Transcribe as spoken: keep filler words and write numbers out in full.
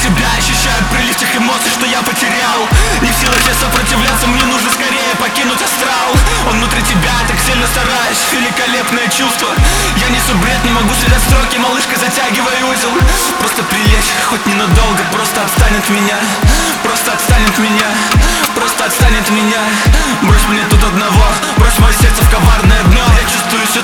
тебя, ощущаю прилив тех эмоций, что я потерял. Не в силах я сопротивляться, мне нужно скорее покинуть астрал. Он внутри тебя, так сильно стараюсь, великолепное чувство. Я несу бред, не могу связать строки, малышка, затягивай узел. Просто прилечь, хоть ненадолго, просто отстань от меня. Просто отстань от меня, просто отстань от меня. Брось мне тут одного, брось мое сердце в коварное дно. Я чувствую все